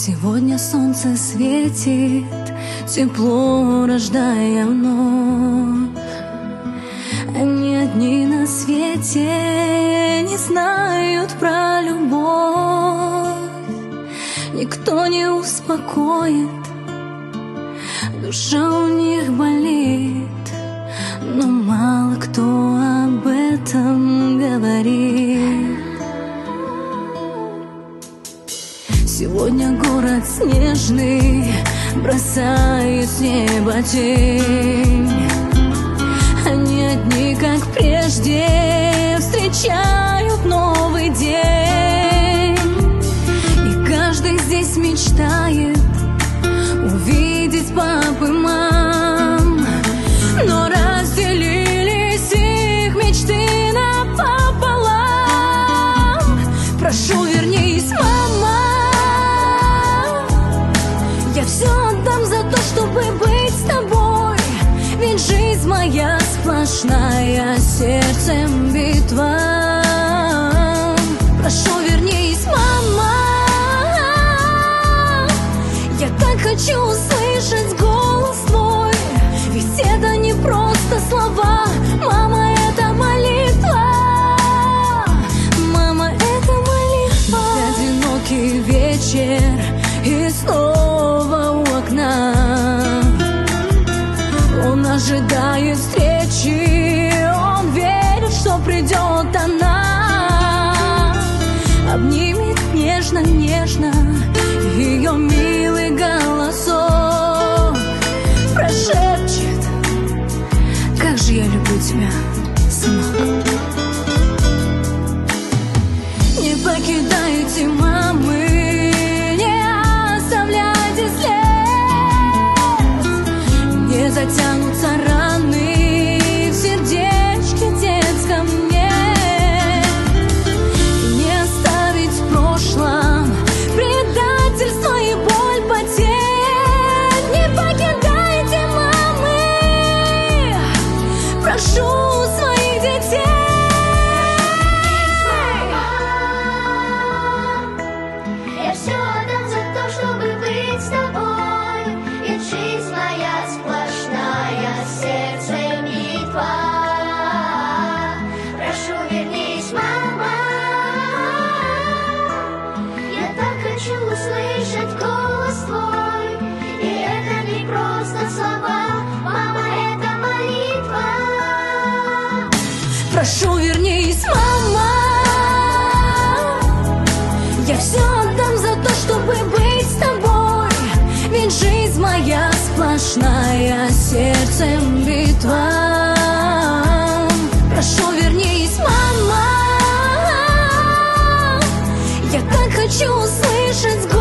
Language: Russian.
Сегодня солнце светит, тепло рождая вновь. Они одни на свете не знают про любовь. Никто не успокоит, душа у них болит, но мало кто об этом говорит. Сегодня город снежный бросает с неба тень. Они одни, как прежде, встречают новый день. И каждый здесь мечтает увидеть пап и мам, но разделились их мечты напополам. Прошу, вернись, мама, я все отдам за то, чтобы быть с тобой. Ведь жизнь моя сплошная, сердцем битва. Прошу, вернись, мама, я так хочу услышать голос твой. Ведь это не просто слова, мама, это молитва. Мама, это молитва. Одинокий вечер и снова у окна. Он ожидает встречи, он верит, что придет она. Обнимет нежно-нежно ее милый голосок, прошепчет: как же я люблю тебя, сынок. Не покидайте мамы, затянутся раны в сердечке детском мне. Не оставить в прошлом предательство и боль потерь. Не покидайте, мамы, прошу своих детей. Я все отдам за то, чтобы быть с тобой. Ведь жизнь моя сплошная, сердцем битва. Прошу, вернись, мама, я так хочу услышать голос твой. И это не просто слова, мама, это молитва. Прошу, вернись, мама, я все отдам за то, чтобы быть с тобой. Ведь жизнь моя сплошная, сердцем битва. Прошу, вернись, мама, я так хочу услышать голос